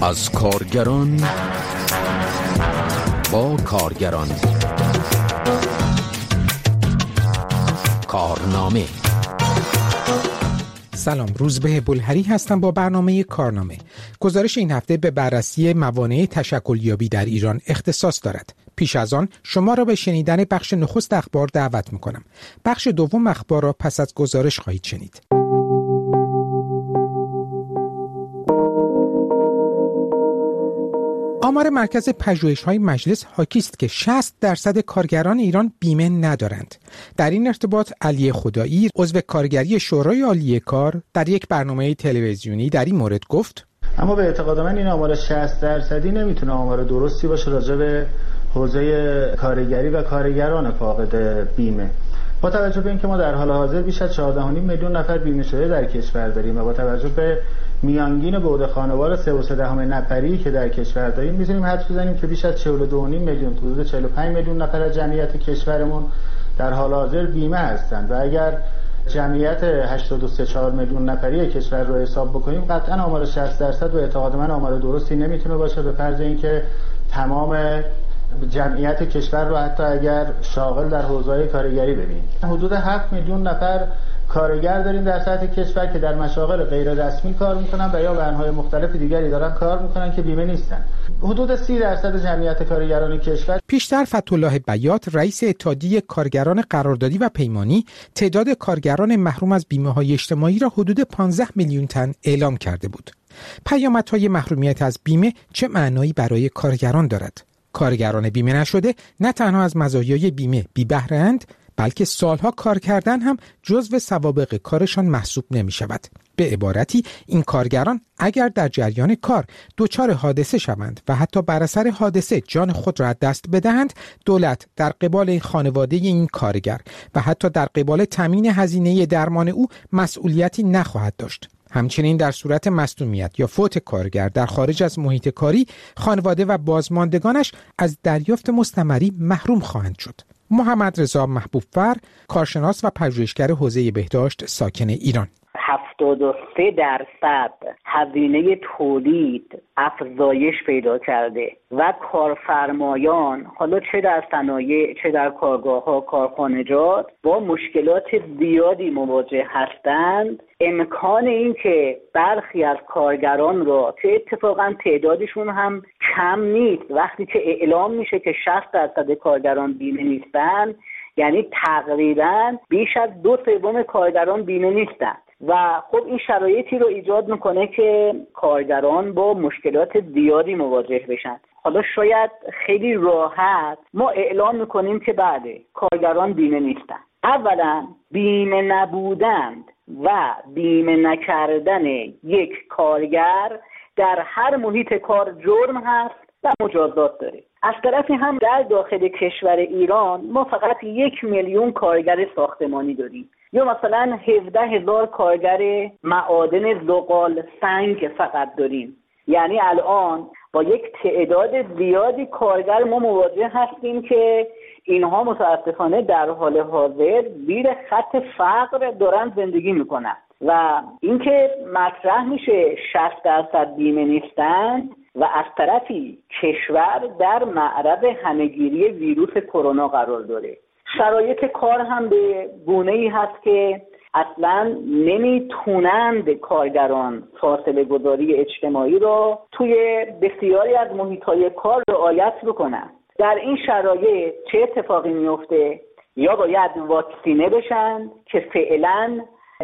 از کارگران با کارگران. کارنامه. سلام، روزبه بلهری هستم با برنامه کارنامه. گزارش این هفته به بررسی موانع تشکلیابی در ایران اختصاص دارد. پیش از آن شما را به شنیدن بخش نخست اخبار دعوت می‌کنم. بخش دوم اخبار را پس از گزارش خواهید شنید. آمار مرکز پژوهش‌های مجلس حاکی است که 60% کارگران ایران بیمه ندارند. در این ارتباط علی خدایی، عضو کارگری شورای عالی کار، در یک برنامه تلویزیونی در این مورد گفت: اما به اعتقاد من این آمار 60% نمیتونه آمار درستی باشه راجع به حوزه کارگری و کارگران فاقد بیمه. با توجه به اینکه ما در حال حاضر بیش از 14.5 میلیون نفر بیمه شده در کشور داریم و با توجه به میانگین بعد خانوار 3.3 نفری که در کشور داریم، میتونیم حدس بزنیم که بیش از 42.5 میلیون، حدود 45 میلیون نفر از جمعیت کشورمون در حال حاضر بیمه هستند و اگر جمعیت 83.4 میلیون نفری کشور رو حساب بکنیم، قطعا آمار 60% به اعتقاد من آمار درستی نمیتونه باشه، به فرض اینکه تمام جمعیت کشور رو حتی اگر شاغل در حوزه کارگری ببینیم. حدود 7 میلیون نفر کارگر داریم در سطح کشور که در مشاغل غیر رسمی کار میکنن و یا بنهای مختلف دیگری دارن کار میکنن که بیمه نیستن. حدود 30% جمعیت کارگران کشور. پیشتر فتح‌الله بیات، رئیس اتحادیه کارگران قراردادی و پیمانی، تعداد کارگران محروم از بیمه‌های اجتماعی را حدود 15 میلیون تن اعلام کرده بود. پیامدهای محرومیت از بیمه چه معنایی برای کارگران دارد؟ کارگران بیمه نشده نه تنها از مزایای بیمه بی بهره اند، بلکه سالها کار کردن هم جزو سوابق کارشان محسوب نمی شود. به عبارتی این کارگران اگر در جریان کار دچار حادثه شوند و حتی بر اثر حادثه جان خود را دست بدهند، دولت در قبال این خانواده این کارگر و حتی در قبال تامین هزینه درمان او مسئولیتی نخواهد داشت. همچنین در صورت مصدومیت یا فوت کارگر در خارج از محیط کاری، خانواده و بازماندگانش از دریافت مستمری محروم خواهند شد. محمد رضا محبوب‌فر، کارشناس و پژوهشگر حوزه بهداشت ساکن ایران: 73% هزینه تولید افزایش پیدا کرده و کارفرمایان، حالا چه در صنایع چه در کارگاه‌ها، کارخانجات، با مشکلات زیادی مواجه هستند. امکان این که برخی از کارگران را که اتفاقا تعدادشون هم کم نیست، وقتی که اعلام میشه که 60% کارگران بیمه نیستن، یعنی تقریبا بیش از 2/3 کارگران بیمه نیستن و خب این شرایطی رو ایجاد میکنه که کارگران با مشکلات زیادی مواجه بشن. حالا شاید خیلی راحت ما اعلام میکنیم که بله کارگران بیمه نیستن. اولا بیمه نبودن و بیمه نکردن یک کارگر در هر محیط کار جرم هست و مجازات داره. از طرفی هم در داخل کشور ایران ما فقط 1 میلیون کارگر ساختمانی داریم یا مثلا 17,000 کارگر معادن زغال سنگ فقط داریم. یعنی الان با یک تعداد زیادی کارگر ما مواجه هستیم که اینها متاسفانه در حال حاضر زیر خط فقر دارن زندگی میکنن و اینکه مطرح میشه 60% بیمه نیستن و از طرفی کشور در معرض همهگیری ویروس کرونا قرار داره. شرایط کار هم به گونه‌ای هست که اصلا نمیتونند کارگران فاصله گذاری اجتماعی را توی بسیاری از محیط‌های کار رعایت بکنن. در این شرایط چه اتفاقی میفته؟ یا باید واکسینه بشن که فعلا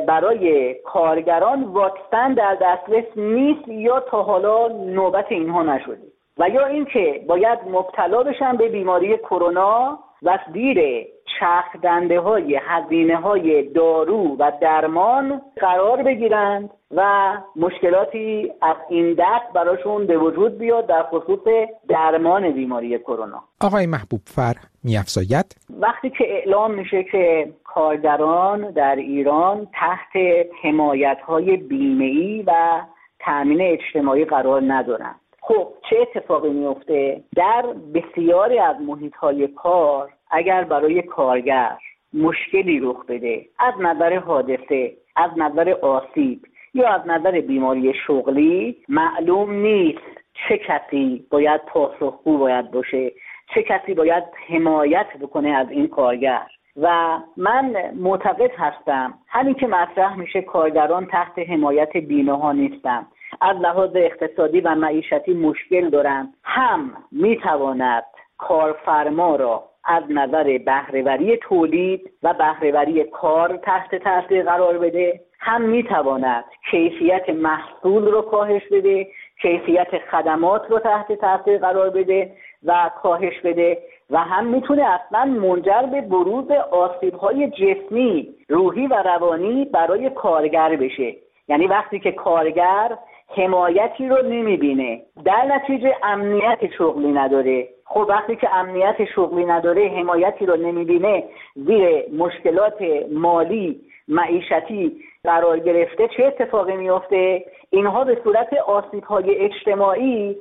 برای کارگران واکسن در دسترس نیست یا تا حالا نوبت اینها نشده، و یا اینکه باید مبتلا بشن به بیماری کرونا و زیر چرخدنده‌های هزینه‌های دارو و درمان قرار بگیرند و مشکلاتی از این دست براشون به وجود بیاد در خصوص درمان بیماری کرونا. آقای محبوب‌فر می‌افزاید: وقتی که اعلام میشه که کارگران در ایران تحت حمایت‌های بیمه‌ای و تأمین اجتماعی قرار ندارند، خب چه اتفاقی میفته؟ در بسیاری از محیط‌های کار اگر برای کارگر مشکلی رخ بده، از نظر حادثه، از نظر آسیب یا از نظر بیماری شغلی، معلوم نیست چه کسی باید پاسخگو باید باشه، چه کسی باید حمایت بکنه از این کارگر. و من معتقد هستم همین که مطرح میشه کارگران تحت حمایت بیمه ها نیستن، از لحاظ اقتصادی و معیشتی مشکل دارن، هم میتواند کارفرما را از نظر بهره‌وری تولید و بهره‌وری کار تحت تاثیر قرار بده، هم میتواند کیفیت محصول رو کاهش بده، کیفیت خدمات رو تحت تاثیر قرار بده و کاهش بده، و هم میتونه اصلا منجر به بروز آسیب‌های جسمی، روحی و روانی برای کارگر بشه. یعنی وقتی که کارگر حمایتی رو نمیبینه، در نتیجه امنیت شغلی نداره. خب وقتی که امنیت شغلی نداره، حمایتی رو نمیبینه، زیر مشکلات مالی معیشتی قرار گرفته، چه اتفاقی میفته؟ اینها به صورت آسیب‌های اجتماعی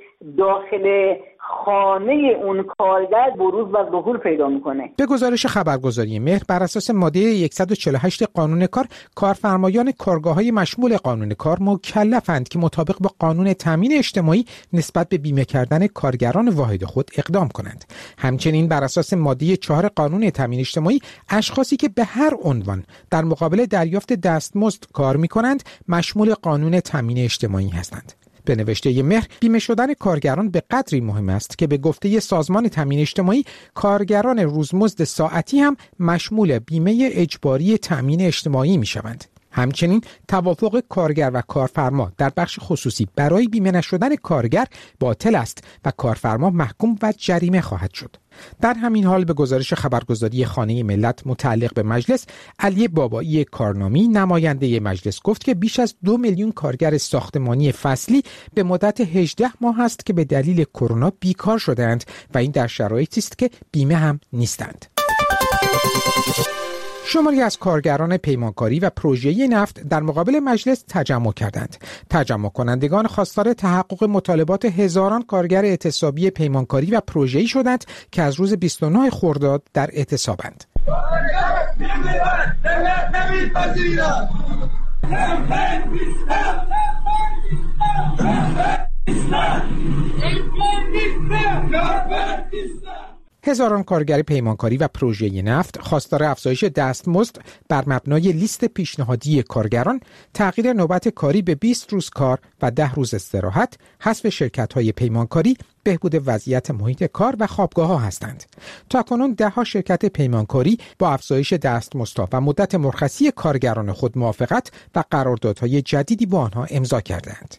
داخل خانه اون کارگر بروز و ظهور پیدا میکنه. به گزارش خبرگزاری مهر، بر اساس ماده 148 قانون کار، کارفرمایان کارگاه‌های مشمول قانون کار مکلفند که مطابق با قانون تامین اجتماعی نسبت به بیمه کردن کارگران واحد خود اقدام کنند. همچنین بر اساس ماده 4 قانون تامین اجتماعی، اشخاصی که به هر عنوان در مقابل دریافت دستمزد کار می‌کنند مشمول قانون تامین اجتماعی هستند. به نوشته مهر، بیمه شدن کارگران به قدری مهم است که به گفته سازمان تامین اجتماعی، کارگران روزمزد ساعتی هم مشمول بیمه اجباری تامین اجتماعی می‌شوند. همچنین توافق کارگر و کارفرما در بخش خصوصی برای بیمه نشدن کارگر باطل است و کارفرما محکوم و جریمه خواهد شد. در همین حال به گزارش خبرگزاری خانه ملت متعلق به مجلس، علی بابایی کارنامی نماینده مجلس گفت که بیش از 2 میلیون کارگر ساختمانی فصلی به مدت 18 ماه است که به دلیل کرونا بیکار شدند و این در شرایطی است که بیمه هم نیستند. شماری از کارگران پیمانکاری و پروژه‌ای نفت در مقابل مجلس تجمع کردند. تجمع کنندگان خواستار تحقق مطالبات هزاران کارگر اعتصابی پیمانکاری و پروژه‌ای شدند که از روز 29 خرداد در اعتصابند. هزاران کارگر پیمانکاری و پروژه نفت خواستار افزایش دستمزد بر مبنای لیست پیشنهادی کارگران، تغییر نوبت کاری به 20 روز کار و 10 روز استراحت، حذف شرکت‌های پیمانکاری، بهبود وضعیت محیط کار و خوابگاه‌ها هستند. تاکنون 10 شرکت پیمانکاری با افزایش دستمزدها و مدت مرخصی کارگران خود موافقت و قراردادهای جدیدی با آنها امضا کردند.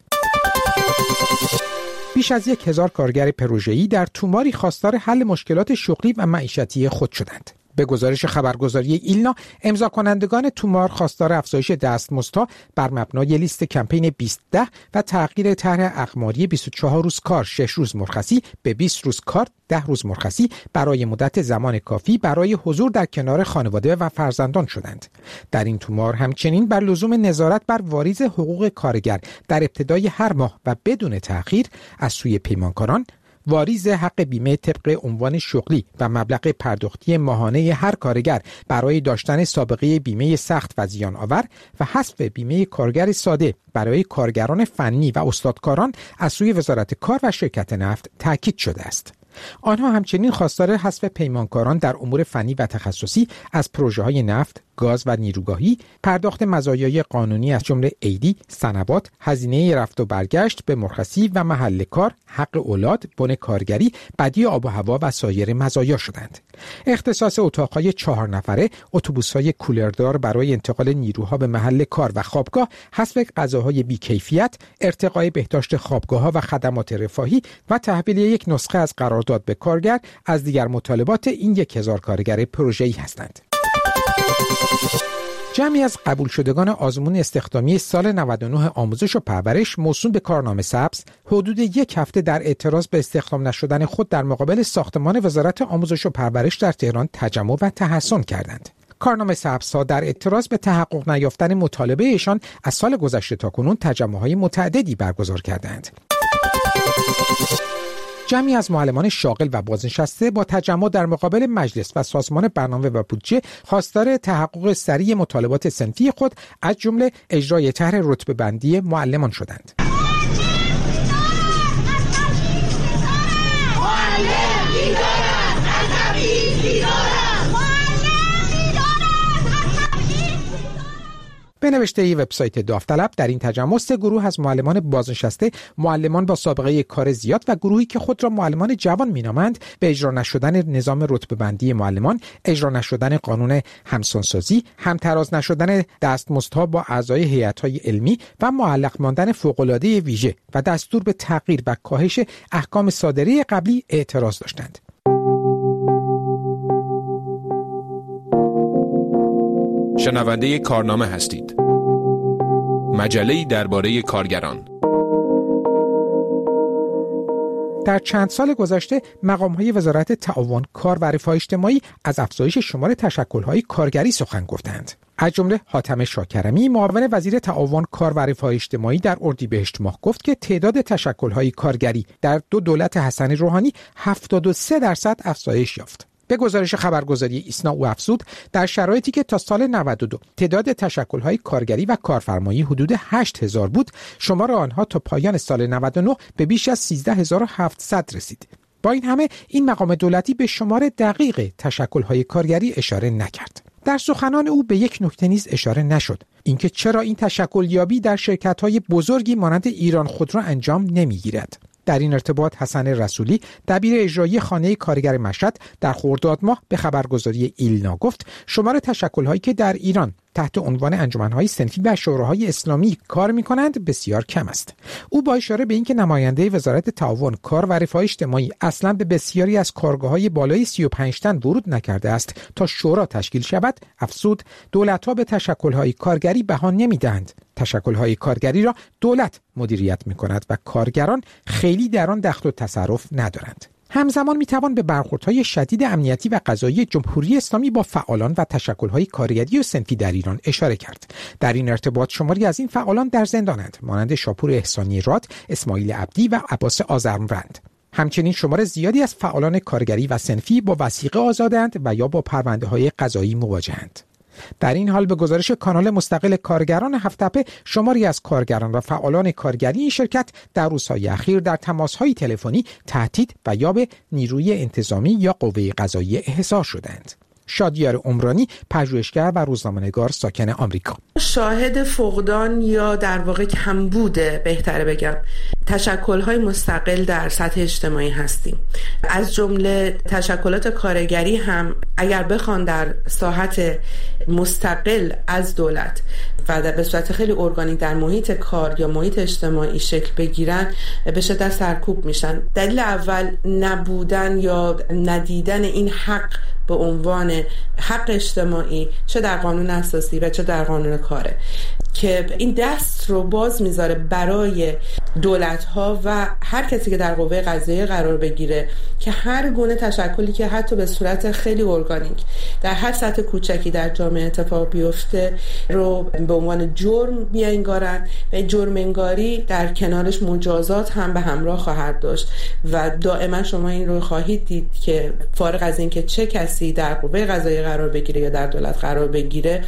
بیش از 1000 کارگر پروژه‌ای در توماری خواستار حل مشکلات شغلی و معیشتی خود شدند. به گزارش خبرگزاری ایلنا، امضا کنندگان تومار خواستار افزایش دستمزدها بر مبنای لیست کمپین 2010 و تغییر طرح اقماری 24 روز کار 6 روز مرخصی به 20 روز کار 10 روز مرخصی برای مدت زمان کافی برای حضور در کنار خانواده و فرزندان شدند. در این تومار همچنین بر لزوم نظارت بر واریز حقوق کارگر در ابتدای هر ماه و بدون تأخیر از سوی پیمانکاران، واریز حق بیمه طبق عنوان شغلی و مبلغ پرداختی ماهانه هر کارگر برای داشتن سابقه بیمه سخت و زیان آور و حذف بیمه کارگر ساده برای کارگران فنی و استادکاران از سوی وزارت کار و شرکت نفت تاکید شده است. آنها همچنین خواستار حذف پیمانکاران در امور فنی و تخصصی از پروژه‌های نفت، گاز و نیروگاهی، پرداخت مزایای قانونی از جمله عیدی، سنوات، هزینه رفت و برگشت به مرخصی و محل کار، حق اولاد، بن کارگری، بدی آب و هوا و سایر مزایا شدند. اختصاص اتاق‌های 4 نفره، اتوبوس‌های کولردار برای انتقال نیروها به محل کار و خوابگاه، حذف غذاهای بی‌کیفیت، ارتقای بهداشت خوابگاه‌ها و خدمات رفاهی و تحویل یک نسخه از قرارداد به کارگر از دیگر مطالبات این 1000 کارگر پروژه‌ای هستند. جمعی از قبول شدگان آزمون استخدامی سال 99 آموزش و پرورش موسوم به کارنامه سبز حدود 1 هفته در اعتراض به استخدام نشدن خود در مقابل ساختمان وزارت آموزش و پرورش در تهران تجمع و تحصن کردند. کارنامه سبزها در اعتراض به تحقق نیافتن مطالبه ایشان از سال گذشته تا کنون تجمع‌های متعددی برگزار کردند. جمعی از معلمان شاغل و بازنشسته با تجمع در مقابل مجلس و سازمان برنامه و بودجه خواستار تحقق سریع مطالبات صنفی خود از جمله اجرای طرح رتبه بندی معلمان شدند. به نوشته وبسایت داوطلب در این تجمع 3 گروه از معلمان بازنشسته، معلمان با سابقه کار زیاد و گروهی که خود را معلمان جوان مینامند به اجرا نشدن نظام رتبه‌بندی معلمان، اجرا نشدن قانون همسانسازی، همتراز نشدن دستمزدها با اعضای هیئت‌های علمی و معلق ماندن فوق‌العاده ویژه و دستور به تغییر و کاهش احکام صادره قبلی اعتراض داشتند. شنونده کارنامه هستید. مجله‌ای درباره کارگران. در چند سال گذشته مقام‌های وزارت تعاون، کار و رفاه اجتماعی از افزایش شمار تشکل‌های کارگری سخن گفتند. از جمله حاتم شاکرمی، معاون وزیر تعاون، کار و رفاه اجتماعی در اردیبهشت ماه گفت که تعداد تشکل‌های کارگری در 2 دولت حسن روحانی 73% افزایش یافت. به گزارش خبرگزاری ایسنا او افزود در شرایطی که تا سال 92 تعداد تشکل‌های کارگری و کارفرمایی حدود 8000 بود، شمار آنها تا پایان سال 99 به بیش از 13700 رسید. با این همه این مقام دولتی به شمار دقیق تشکل‌های کارگری اشاره نکرد. در سخنان او به یک نکته نیز اشاره نشد، اینکه چرا این تشکلیابی در شرکت‌های بزرگی مانند ایران خودرو انجام نمی‌گیرد. در این ارتباط حسن رسولی، دبیر اجرایی خانه کارگر مشهد، در خرداد ماه به خبرگزاری ایلنا گفت شمار تشکل‌هایی که در ایران تحت عنوان انجمن‌های صنفی و شوراهای اسلامی کار می‌کنند بسیار کم است. او با اشاره به اینکه نماینده وزارت تعاون، کار و رفاه اجتماعی اصلاً به بسیاری از کارگاه‌های بالای 35 تن ورود نکرده است تا شورا تشکیل شود، افزود دولت‌ها به تشکل‌های کارگری بها نمی‌دهند. تشکل‌های کارگری را دولت مدیریت می‌کند و کارگران خیلی در آن دخل و تصرف ندارند. همزمان میتوان به برخوردهای شدید امنیتی و قضایی جمهوری اسلامی با فعالان و تشکل‌های کارگری و صنفی در ایران اشاره کرد. در این ارتباط شماری از این فعالان در زندانند، مانند شاپور احسانی راد، اسماعیل عبدی و عباس آذرمند. همچنین شمار زیادی از فعالان کارگری و صنفی با وثیقه آزادند و یا با پرونده‌های قضایی مواجهند. در این حال به گزارش کانال مستقل کارگران هفت‌تپه، شماری از کارگران و فعالان کارگری این شرکت در روزهای اخیر در تماس‌های تلفنی تهدید و یا به نیروی انتظامی یا قوه قضاییه احضار شدند. شادیار عمرانی، پژوهشگر و روزنامه‌نگار ساکن آمریکا: شاهد فقدان یا در واقع کمبود، بهتره بگم، تشکل‌های مستقل در سطح اجتماعی هستیم. از جمله تشکلات کارگری هم اگر بخوان در ساحت مستقل از دولت و به صورت خیلی ارگانیک در محیط کار یا محیط اجتماعی شکل بگیرن، به شدت سرکوب میشن. دلیل اول نبودن یا ندیدن این حق به عنوان حق اجتماعی، چه در قانون اساسی و چه در قانون کاره، که این دست رو باز میذاره برای دولت‌ها و هر کسی که در قوه قضاییه قرار بگیره که هر گونه تشکلی که حتی به صورت خیلی ارگانیک در هر سطح کوچکی در جامعه اتفاق بیفته رو به عنوان جرم بیانگارن و این جرم انگاری در کنارش مجازات هم به همراه خواهد داشت و دائما شما این رو خواهید دید که فارغ از این که چه کسی در قوه قضاییه قرار بگیره یا در دولت قرار بگیره،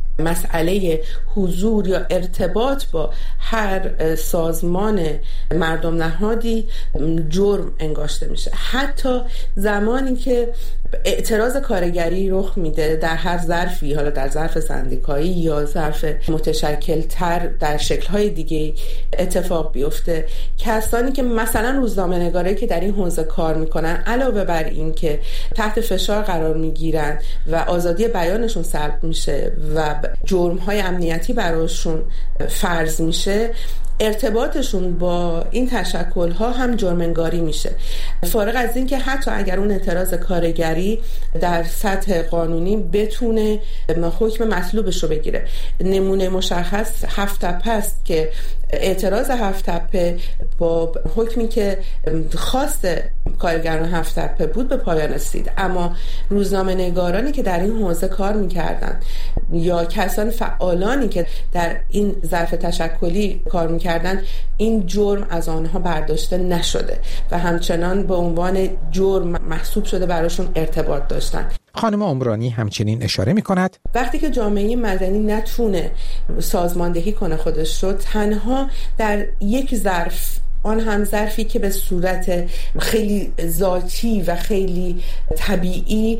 مسئله حضور یا ارتباط با هر سازمان مردم نهادی جرم انگاشته میشه. حتی زمانی که اعتراض کارگری رخ میده در هر ظرفی، حالا در ظرف سندیکایی یا ظرف متشکل تر در شکل‌های دیگه اتفاق بیفته، کسانی که مثلا روزنامه‌نگاری که در این حوزه کار میکنن علاوه بر این که تحت فشار قرار میگیرن و آزادی بیانشون سلب میشه و جرم‌های امنیتی براشون فرض میشه، ارتباطشون با این تشکل‌ها هم جرم‌انگاری میشه. فارغ از این که حتی اگر اون اعتراض کارگری در سطح قانونی بتونه حکم مطلوبش رو بگیره. نمونه مشخص هفت‌تپه است که اعتراض هفت‌تپه با حکمی که خواست کارگران هفت‌تپه بود به پایان رسید، اما روزنامه‌نگارانی که در این حوزه کار می‌کردن یا کسان فعالانی که در این ظرف تشکلی کار می‌کردن، این جرم از آنها برداشته نشده و همچنان به عنوان جرم محسوب شده براشون ارتباط داشتن. خانم عمرانی همچنین اشاره می‌کند وقتی که جامعه مدنی نتونه سازماندهی کنه خودش رو، تنها در یک ظرف آن هم ظرفی که به صورت خیلی ذاتی و خیلی طبیعی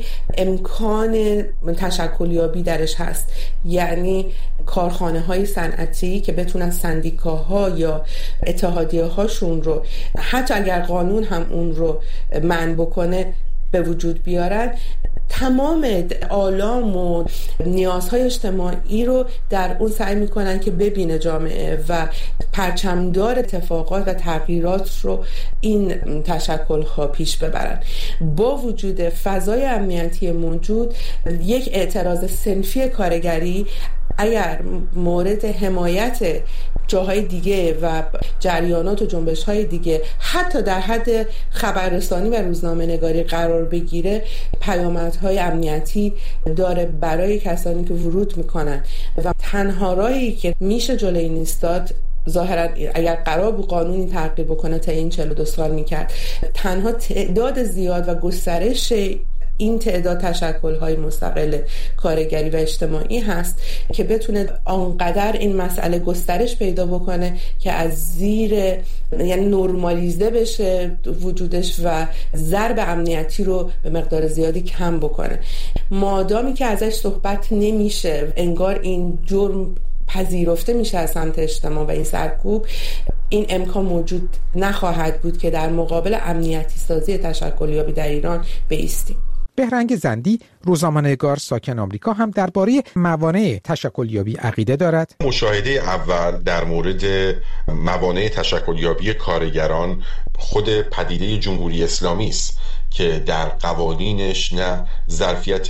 امکان تشکلیابی درش هست، یعنی کارخانه های صنعتی که بتونن سندیکاها یا اتحادیه هاشون رو حتی اگر قانون هم اون رو منع بکنه به وجود بیارن، تمام آلام و نیازهای اجتماعی رو در اون سعی میکنن که ببینه جامعه و پرچمدار اتفاقات و تغییرات رو این تشکل‌ها پیش ببرن. با وجود فضای امنیتی موجود، یک اعتراض صنفی کارگری اگر مورد حمایت جاهای دیگه و جریانات و جنبش‌های دیگه حتی در حد خبررسانی و روزنامه نگاری قرار بگیره، پیامدهای امنیتی داره برای کسانی که ورود میکنن و تنها راهی که میشه جلوی این ایستاد، ظاهرا اگر قرار بود قانونی تغییر بکنه تا این 42 سال میکرد، تنها تعداد زیاد و گسترش این تعداد تشکل‌های مستقل کارگری و اجتماعی هست که بتونه آنقدر این مسئله گسترش پیدا بکنه که از زیر، یعنی نرمالیزه بشه وجودش و ضرب امنیتی رو به مقدار زیادی کم بکنه. مادامی که ازش صحبت نمیشه، انگار این جرم پذیرفته میشه از سمت اجتماع و این سرکوب، این امکان موجود نخواهد بود که در مقابل امنیتی سازی تشکلیابی در ایران بایستیم. بهرنگ زندی، روزنامه‌نگار ساکن آمریکا، هم درباره موانع تشکلیابی عقیده دارد. مشاهده اول در مورد موانع تشکلیابی کارگران خود پدیده جمهوری اسلامی است که در قوانینش نه ظرفیت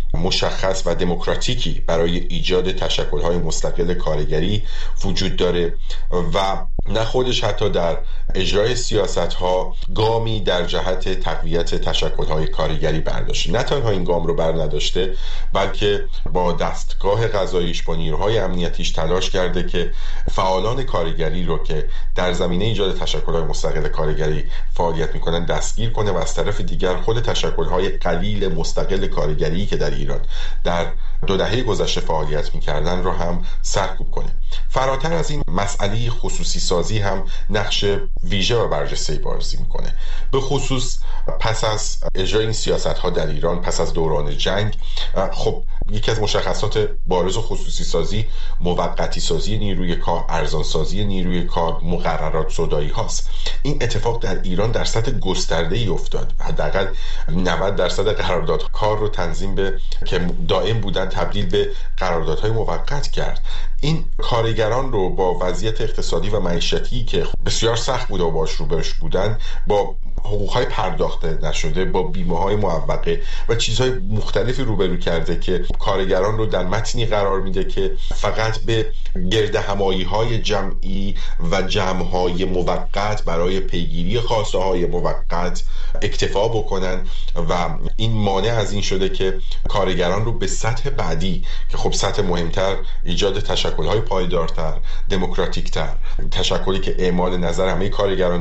مشخص و دموکراتیکی برای ایجاد تشکل‌های مستقل کارگری وجود داره و نه خودش حتی در اجرای سیاست‌ها گامی در جهت تقویت تشکل‌های کارگری برداشته. نه تنها این گام رو بر نداشته، بلکه با دستگاه قضاییش، با نیروهای امنیتیش تلاش کرده که فعالان کارگری رو که در زمینه ایجاد تشکل‌های مستقل کارگری فعالیت می‌کنن دستگیر کنه و از طرف دیگر خود تشکل‌های قلیل مستقل کارگری که در ایران در 2 دهه گذشته فعالیت می‌کردن رو هم سرکوب کنه. فراتر از این، مسئله خصوصی سازی هم نقش ویژه و برجسته‌ای بازی می‌کنه. به خصوص پس از اجرای این سیاست‌ها در ایران، پس از دوران جنگ، خب یکی از مشخصات بارز خصوصی سازی موقتی سازی نیروی کار، ارزان سازی نیروی کار، مقررات زدایی هاست. این اتفاق در ایران در سطح گسترده‌ای افتاد. حداقل 90% قرارداد کار رو تنظیم به که دائم بودن تبدیل به قراردادهای موقت کرد. این کارگران رو با وضعیت اقتصادی و معیشتی که بسیار سخت بود و باش روبرش بودن، با حقوقهای پرداخته نشده، با بیمه‌های معوقه و چیزهای مختلفی روبرو کرده که کارگران رو در متنی قرار میده که فقط به گردهمایی‌های جمعی و جمع‌های موقت برای پیگیری خواسته‌های موقت اکتفا بکنن و این مانع از این شده که کارگران رو به سطح بعدی که خب سطح مهمتر، ایجاد تشکل‌های پایدارتر، دموکراتیکتر، تشکلی که اعمال نظر همه کارگران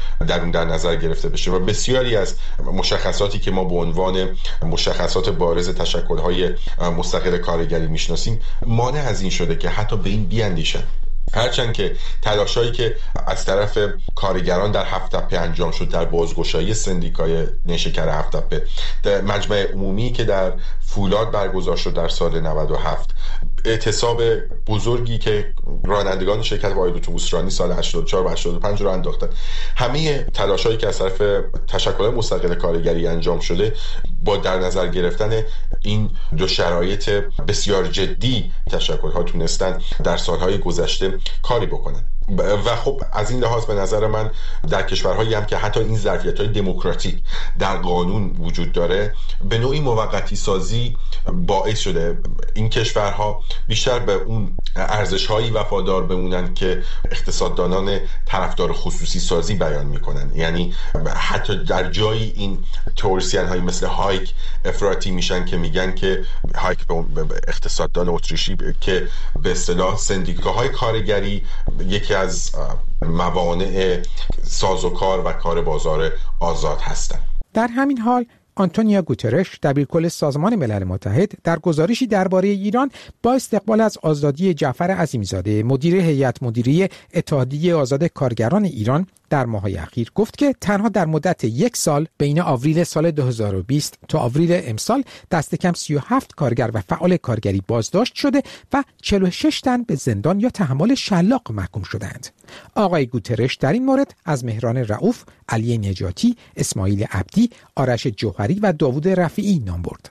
در نظر گرفته بشه و بسیاری از مشخصاتی که ما به عنوان مشخصات بارز تشکل‌های مستقل کارگری میشناسیم مانع از این شده که حتی به این بیاندیشن. هرچند که تلاشایی که از طرف کارگران در 7 تپه انجام شد، در بازگشایی سندیکای نیشکر 7 تپه، در مجمع عمومی که در فولاد برگزار شد در سال 97، اعتصاب بزرگی که رانندگان شرکت واحد اتوبوسرانی سال 84 و 85 رو انداختن، همه تلاشایی که از طرف تشکل مستقل کارگری انجام شده با در نظر گرفتن این 2 شرایط بسیار جدی تشکل‌ها تونستن در سالهای گذشته کاری بکنن. و خب از این لحاظ به نظر من در کشورهایی هم که حتی این ظرفیت‌های دموکراتیک در قانون وجود داره، به نوعی موقتی سازی باعث شده این کشورها بیشتر به اون ارزش‌هایی وفادار بمونن که اقتصاددانان طرفدار خصوصی سازی بیان میکنن. یعنی حتی در جایی این تئوریسین‌هایی مثل هایک افراطی میشن که میگن که هایک به اقتصاددان اتریشی که به اصطلاح سندیکاهای کارگری یکی از موانع سازوکار و کار بازار آزاد هستند. در همین حال آنتونیو گوترش، دبیرکل سازمان ملل متحد، در گزارشی درباره ایران با استقبال از آزادی جعفر عظیمی‌زاده، مدیر هیئت مدیره اتحادیه آزاد کارگران ایران، در ماه‌های اخیر گفت که تنها در مدت 1 سال بین آوریل سال 2020 تا آوریل امسال دست کم 37 کارگر و فعال کارگری بازداشت شده و 46 تن به زندان یا تحمل شلاق محکوم شدند. آقای گوترش در این مورد از مهران رؤوف، علی نجاتی، اسماعیل عبدی، آرش جوهری و داوود رفیعی نام برد.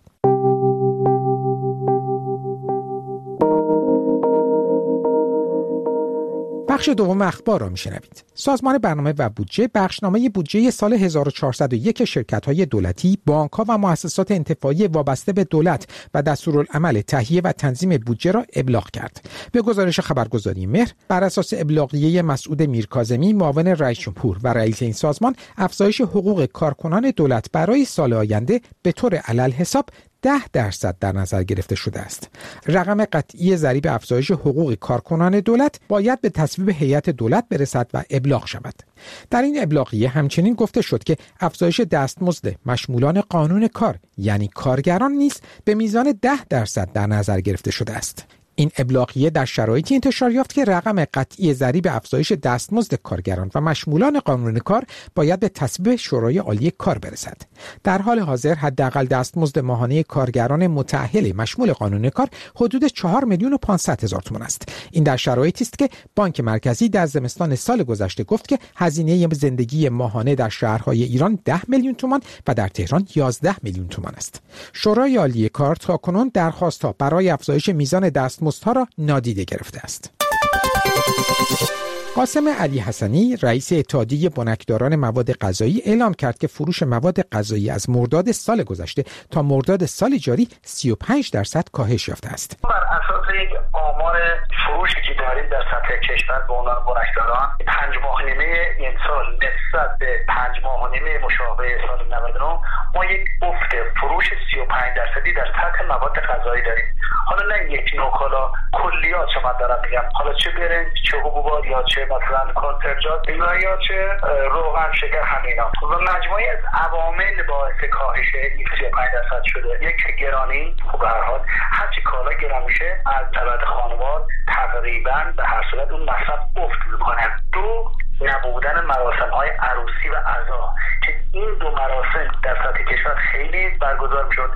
بخش دوم اخبار را میشنوید. سازمان برنامه و بودجه بخشنامه بودجه سال 1401 شرکت‌های دولتی، بانک‌ها و مؤسسات انتفاعی وابسته به دولت و دستورالعمل تهیه و تنظیم بودجه را ابلاغ کرد. به گزارش خبرگزاری مهر، بر اساس ابلاغیه مسعود میرکاظمی، معاون رئیس جمهور و رئیس این سازمان، افزایش حقوق کارکنان دولت برای سال آینده به طور علل‌حساب 10% در نظر گرفته شده است. رقم قطعی ضریب افزایش حقوق کارکنان دولت باید به تصویب هیئت دولت برسد و ابلاغ شود. در این ابلاغیه همچنین گفته شد که افزایش دستمزد مشمولان قانون کار یعنی کارگران نیز به میزان 10% در نظر گرفته شده است. این ابلاغیه در شرایطی انتشار یافت که رقم قطعی ضریب افزایش دستمزد کارگران و مشمولان قانون کار باید به تصویب شورای عالی کار برسد. در حال حاضر حداقل دستمزد ماهانه کارگران متأهل مشمول قانون کار حدود 4,500,000 تومان است. این در شرایطی است که بانک مرکزی در زمستان سال گذشته گفت که هزینه زندگی ماهانه در شهرهای ایران 10 میلیون تومان و در تهران 11 میلیون تومان است. شورای عالی کار تاکنون درخواست‌ها برای افزایش میزان دستمزدها را نادیده گرفته است. قاسم علی حسنی، رئیس اتحادیه بنکداران مواد غذایی، اعلام کرد که فروش مواد غذایی از مرداد سال گذشته تا مرداد سال جاری 35% کاهش یافته است. بر اساس یک آمار فروشی که داریم در سطح کشور به عنوان بنکداران، 5 ماه نیمه این سال نسبت به 5 ماه نیمه مشابه سال 99 ما یک افت فروش 35% در سطح مواد غذایی داریم. حالا نه یک نوع کالا، کلیات شما دارم میگم، حالا چه برنج، چه حبوبات، یا چه مثلا کنسروات یا چه روغن، شکر، همینا و مجموعی از عوامل باعث کاهش این 35% شده. یک گرانی، خب به هر حال هرچی کالا گران میشه از طبقه خانوار تقریبا به هر صورت اون مصرف افت میکنه. 2 نبودن مراسم‌های عروسی و عزا که این 2 مراسم در سطح کشور خیلی برگزار میشد.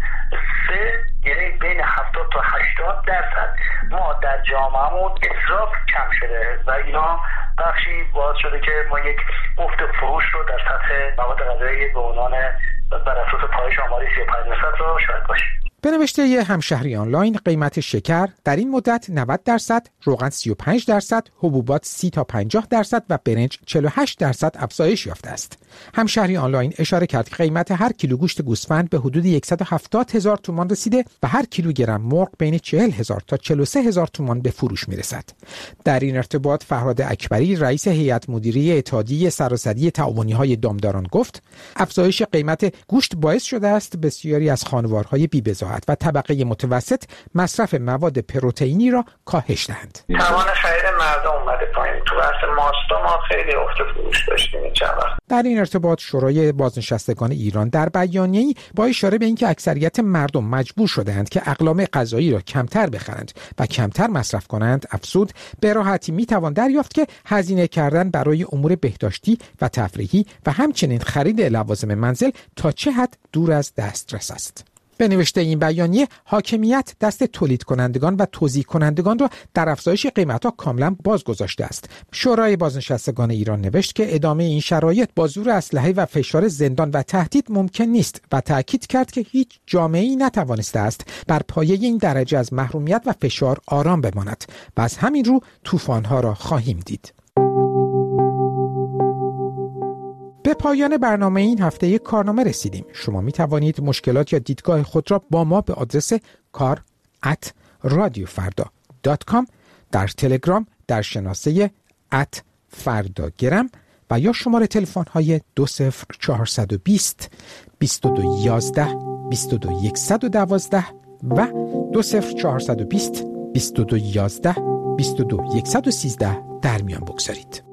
3 یعنی بین 70 تا 80% ما در جامعهمون اسراف کم شده و اینا بخشی باعث شده که ما یک افت فروش رو در سطح مواد غذایی به عنوان بر اساس پایش آماری 35% رو شاهد باشیم. به نوشته ی همشهری آنلاین، قیمت شکر در این مدت 90%، روغن 35%، حبوبات 30 تا 50% و برنج 48% افزایش یافته است. همشهری آنلاین اشاره کرد که قیمت هر کیلو گوشت گوسفند به حدود 170,000 تومان رسیده و هر کیلوگرم مرغ بین 40,000 تا 43,000 تومان به فروش میرسد. در این ارتباط فرهاد اکبری، رئیس هیئت مدیره اتحادیه سراسری تعاونی‌های دامداران گفت: افزایش قیمت گوشت باعث شده است بسیاری از خانوارهای بی‌بضاعت و طبقه متوسط مصرف مواد پروتئینی را کاهش دهند. توان خرید مردم اومده پایین. تو بحث ماستا ما خیلی افت فروش داشتیم این چند وقت. در این ارتباط شورای بازنشستگان ایران در بیانیه‌ای با اشاره به اینکه اکثریت مردم مجبور شده‌اند که اقلام غذایی را کمتر بخرند و کمتر مصرف کنند افزود: به راحتی میتوان دریافت که هزینه کردن برای امور بهداشتی و تفریحی و همچنین خرید لوازم منزل تا چه حد دور از دسترس است. به نوشته این بیانیه، حاکمیت دست تولید کنندگان و توزیع کنندگان را در افزایش قیمت‌ها کاملا باز گذاشته است. شورای بازنشستگان ایران نوشت که ادامه این شرایط با زور اسلحه و فشار زندان و تهدید ممکن نیست و تأکید کرد که هیچ جامعه‌ای نتوانسته است بر پایه این درجه از محرومیت و فشار آرام بماند و از همین رو طوفان‌ها را خواهیم دید. به پایان برنامه این هفته کارنامه رسیدیم. شما می توانید مشکلات یا دیدگاه خود را با ما به آدرس kar@radiofarda.com، در تلگرام در شناسه @fardagram و یا شماره تلفن های 20420 2211 22112 و 20420 2211 22113 در میان بگذارید.